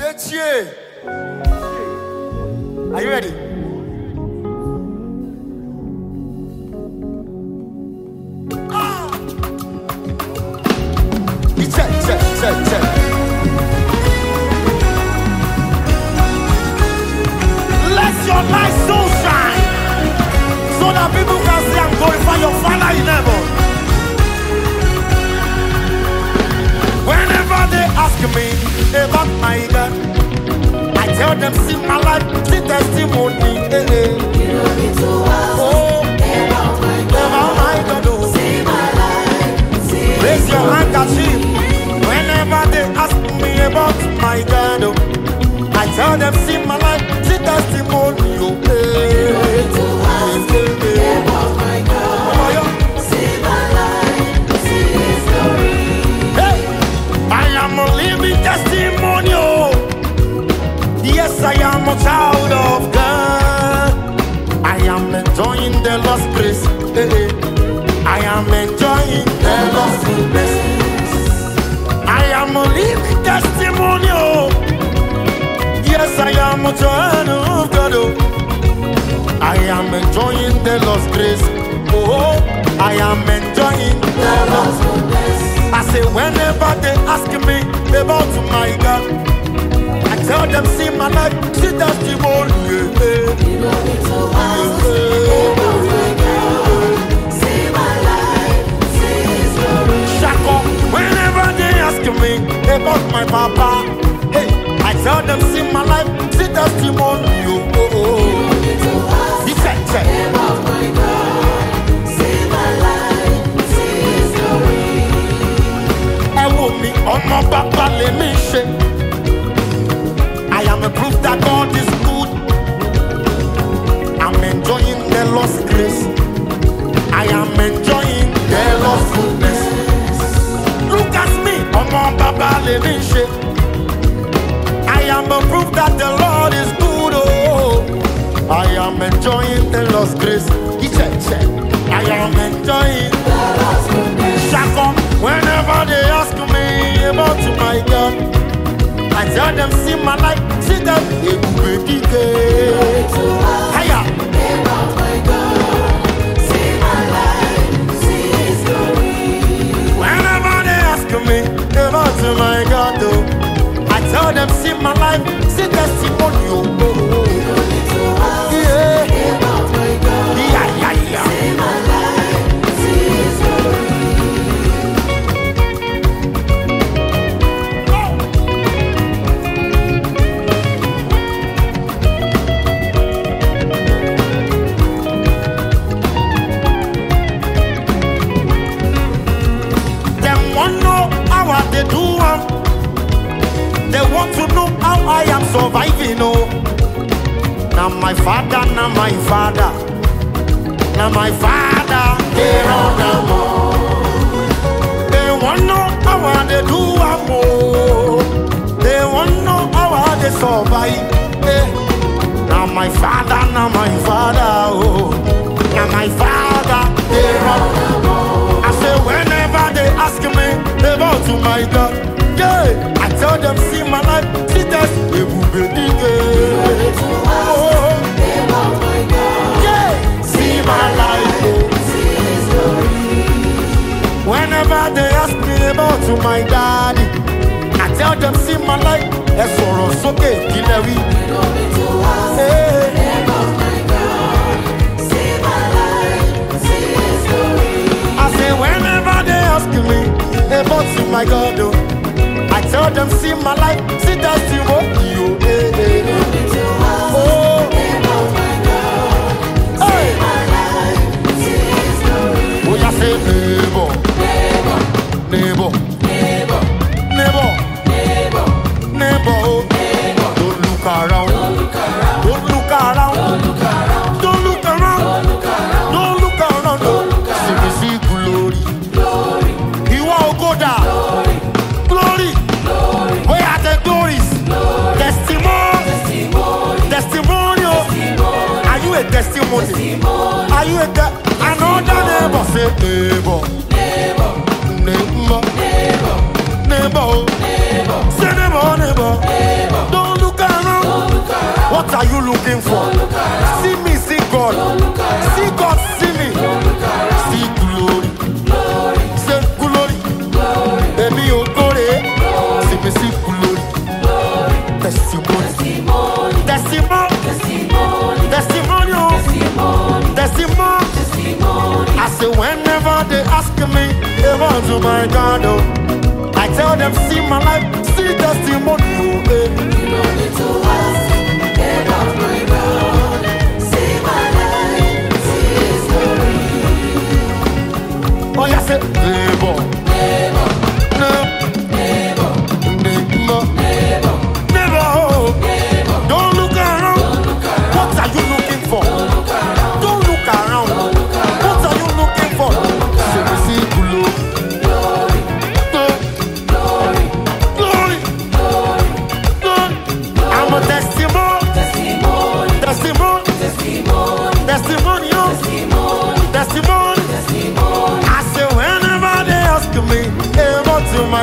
Are you ready? Check. Let your light so shine, so that people can see and glorify your Father in heaven. Whenever they ask me about my God, I tell them, see my life, see testimony. About my God, oh. See my life, see Raise your handkerchief. Whenever they ask me about my God, oh, I tell them, see my life, see testimony. Oh, about my God. See my life, see His glory. Hey, I am a living testimony. Oh, yes, I am a child of God. I am enjoying the lost grace. I am enjoying the lost goodness. I am a living testimony. Oh, yes, I am a child of God. Oh, I am enjoying the lost grace. Oh, I am enjoying the lost goodness. I say whenever they ask me about my God, I tell them, see my life, see testimony. You don't need to ask about my God. See my life, see His glory. Shako, whenever they ask me about my papa, hey, I tell them, see my life, see testimony. You don't need to ask about my God. See my life, see His glory. I want me on my papa, let me shake. I am a proof that God is good. I'm enjoying the lost grace. I am enjoying the lost goodness. Look at me, on my papa, let me shake. I am a proof that the Lord is good. Oh, I am enjoying the lost grace. Check. I am enjoying The lost goodness. Shaka, whenever they ask me about my God, I tell them, see my life, see them. Higher. About my God. See my life, see His glory. Whenever they ask me about my God, oh, I tell them, see my life, see testimony. Oh, You don't need to ask yeah. about my God. Yeah. See my life, see His glory. Them want know how I they do. They want to know how I am surviving. Oh, now my father, now my father, now my father. They run them all. They want know how I they do. Oh, they want know how I they survive. Eh. Now my father, now my father. Oh, now my father. They run them all. I say whenever they ask me about my God, yeah, I tell them, see my life, see this. About my God. Yeah, see my life. Oh. See His glory. Whenever they ask me about my daddy, I tell them, see my life. It's okay, Kilewi. You don't need to ask about my God. See my life, see His glory. I say whenever they ask me about my God, oh, I tell them, see my life, see testimony. You don't need to ask Oh, about my God. See my life, see His glory. oh, you say neighbor, Neighbor, neighbor, neighbor, neighbor, neighbor, neighbor, oh. neighbor. Don't look around, Don't look around. don't look around, Don't look around. don't look around, Don't look around. don't look around, Don't look see me see glory. Glory, You are God, glory, glory. glory, Where are the glories? glory. Testimony, Testimony, testimonial. testimony, Are you a testimony? testimony. Are you a another neighbor? Say neighbor, Neighbor, neighbor, neighbor, neighbor. neighbor, Say neighbor, neighbor. neighbor. Don't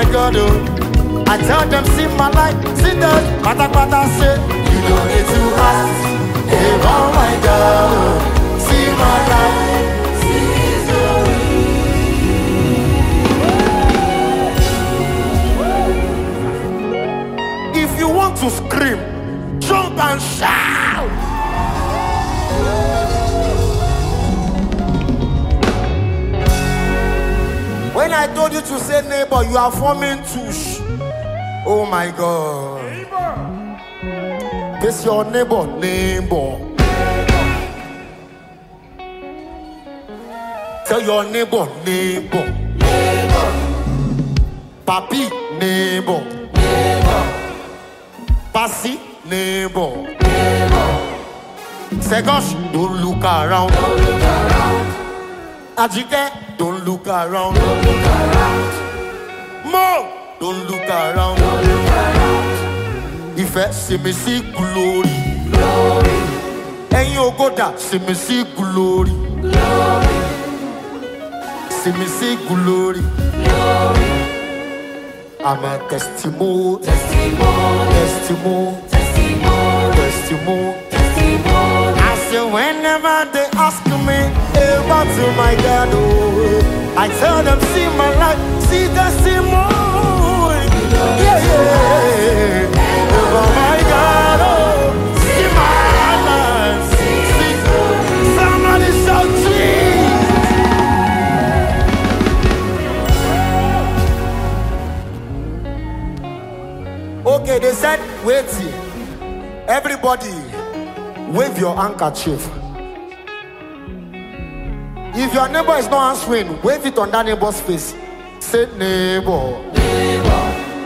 my God, oh. I tell them, see my light, see that, pata say, you don't need to ask. Hey, oh my God, oh. See my light, see His glory. If you want to scream, jump and shout. When I told you to say neighbor, you are forming tush. Oh my God. Neighbor. This your neighbor, neighbor. Tell your neighbor, neighbor. Neighbor. Papi, neighbor. Neighbor. Passy, neighbor. Neighbor. Say gosh, don't look around. Don't look around. Ajike, don't look around. Don't look around. Mo, don't look around. Don't look around. If I see me see glory, glory. And you go down, see me see glory, glory. See me see glory, glory. I'm a testimony, testimony, testimony, testimony, testimony, testimony. I say whenever they ask me about to my God, oh, I tell them, see my life, see testimony. Yeah, yeah. Oh my God, oh, see my life, see. Somebody shout Jesus. Okay, they said, wait here. Everybody, wave your handkerchief. If your neighbor is not answering, wave it on that neighbor's face. Say neighbor. Neighbor.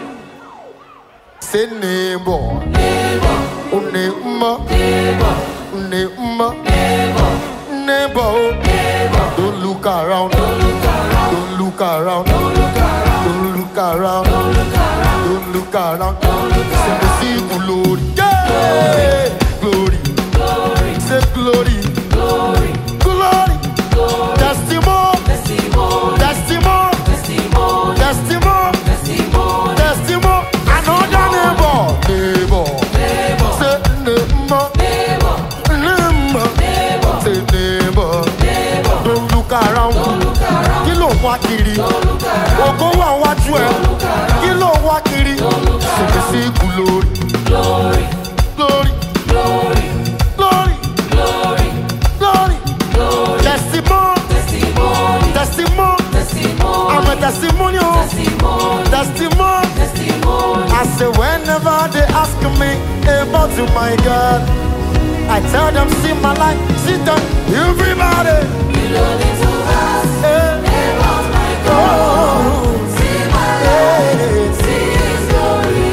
Say neighbor. Neighbor. Oh neighbor. Neighbor. Neighbor. Neighbor. Neighbor. Neighbor. Don't look around. Don't look around. Don't look around. Don't look around. Don't look around. Don't look around. Don't look around. Don't look around. Say glory. Yeah. Glory. Glory. Say glory. Glory. Glory. Testimony, testimony, testimony, testimony, testimony, testimony, testimony. Another neighbor, neighbor, neighbor, say neighbor, neighbor, neighbor, neighbor, say neighbor, neighbor. Don't look around, don't look around. Kilo wakiri, don't look around. Ogo wa waju e, kilo wakiri. See glory, glory, glory, glory, glory, glory, glory, glory. Testimony, testimony, testimony, testimony. I'm a testimony, testimony, testimony, testimony. I say whenever they ask me about you, my God, I tell them, see my life, see them, everybody. You don't need to ask about my God. See my life, see His glory.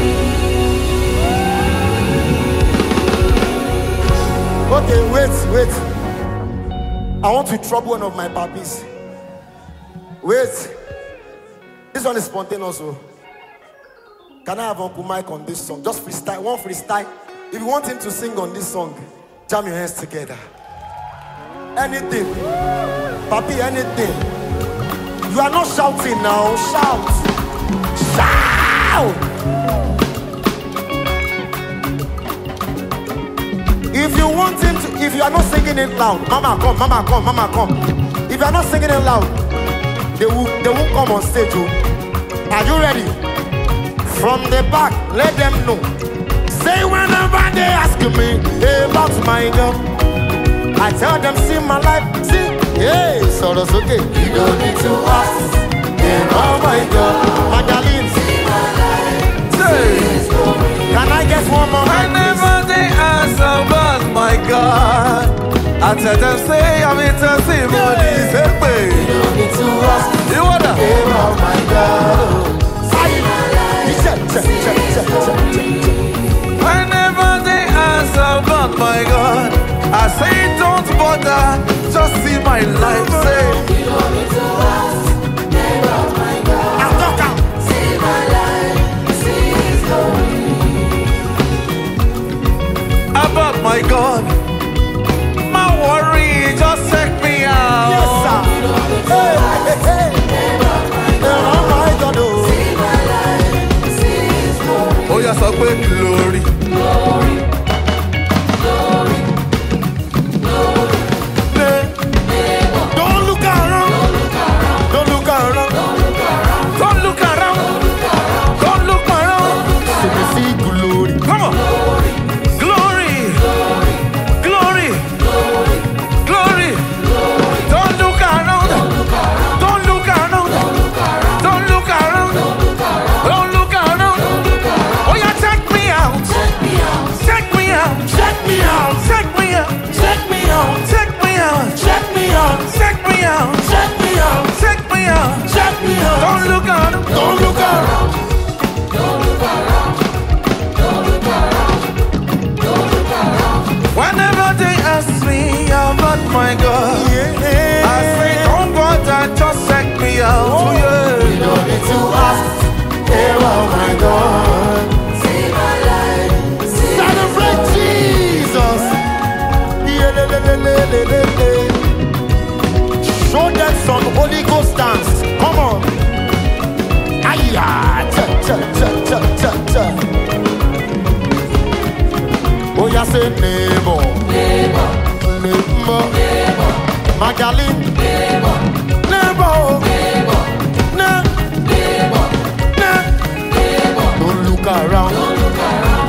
Okay, wait. I want to trouble one of my puppies. Wait. This one is spontaneous. So. Can I have Uncle Mike on this song? Just freestyle, one freestyle. If you want him to sing on this song, jam your hands together. Anything. Papi, anything. You are not shouting now. Shout. Shout. If you want him to, if you are not singing it loud, mama come, mama come, mama come. If you are not singing it loud, they will come on stage. Oh. Are you ready? From the back, let them know. Say whenever they ask me about my God, I tell them, see my life, see. Hey, so that's okay. You don't need to ask. Oh my God, Magdalene, see my life, see His glory. Can I get one more? Whenever they ask about my God, I tell them, say I'm in testimony. Say, babe, you don't need to ask. You wanna? Oh my God, see my life, see His glory. Whenever they ask about my God, I say don't bother, just see my life. Say, You don't need to ask about my God. I'm talking. See my life, see His glory. about my God, my worry, just check me out. Yes, sir. You don't need to ask about my God. Oh my God, oh. See my life. sọ pé glory. Don't look around. Don't look around. Don't look around. Don't look around. So we see glory. Come on. Glory. Glory. Glory. Don't look around. Don't look around. Don't look around. Don't look around. Oh yeah, check me out. Check me out. Check me out. Check me out. Check me out. Check me out. Check me out. Check me out. Check me out. Check me out. Check me out. Don't look around. Don't look around. Whenever they ask me about my God, I say don't bother, just check me out. You don't need to ask. Oh my God. Celebrate Jesus. Show them some Holy Ghost dance. Come on. Aya. Cha cha cha cha cha cha. Oh yeah, say neighbor. Neighbor. Magdalene. Neighbor. Neighbor. Don't look around. Don't look around.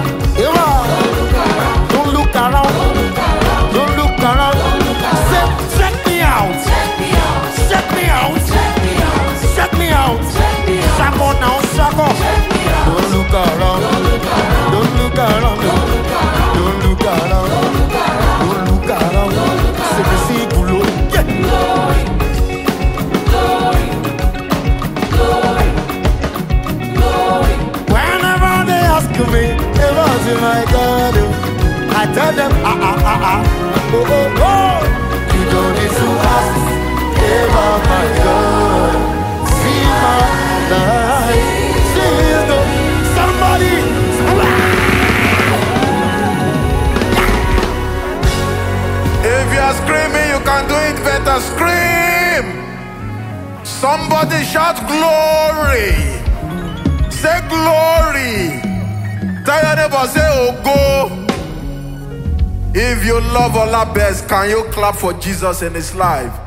Don't look around. Don't look around. Say, check me out. Check me out. Check me out. Shako now, shako. Don't look around. Don't look around. Don't look around. Don't look around. Say, we see glory. Yeah. Whenever they ask me about my God, I tell them, oh. You don't need to ask about my God. See my life. See the somebody. If you are screaming, you can do it better. Scream! Somebody shout glory. Say glory. Tell your neighbor, say oh go. If you love Allah best, can you clap for Jesus in his life?